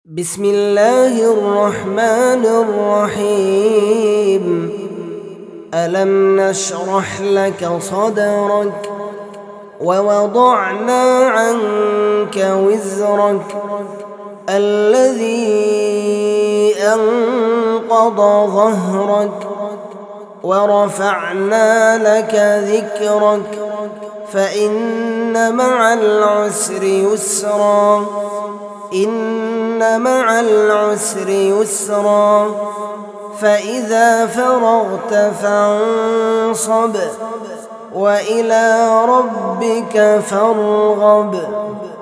بسم الله الرحمن الرحيم. ألم نشرح لك صدرك ووضعنا عنك وزرك الذي أنقض ظهرك ورفعنا لك ذكرك فإن مع العسر يسرا إن مع العسر يسرا فإذا فرغت فانصب وإلى ربك فارغب.